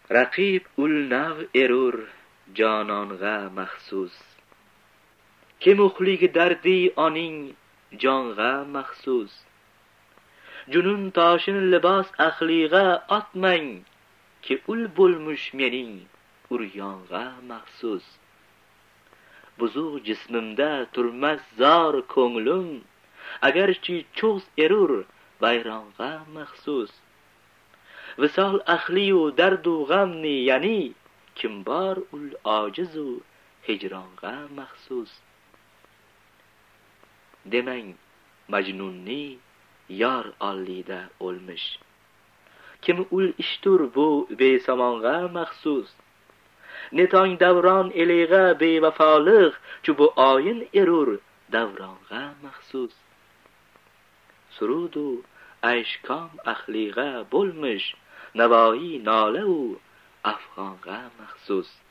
raqib ul nav erur jononga maxsus. Ki muxlig dardi oning jonga maxsus. Junun toshin libos ahliga otmang, ki ul bo'lmush mening uryonga maxsus. Buzuq jismimda turmas zor ko'nglim, agarchi cho'z erur bayronga maxsus. Visol ahliyu dardu g'amni yani, kim bor ul ojizu hijronga maxsus. Demang majnunni yor ollida o'lmish. Kim ul ishtur bu besamonga maxsus. Netong davron eliga bevafolik, chu bu oyin erur davronga maxsus. Surudu ayshkom ahliga bo'lmish, navoiy nola u afg'onga maxsus.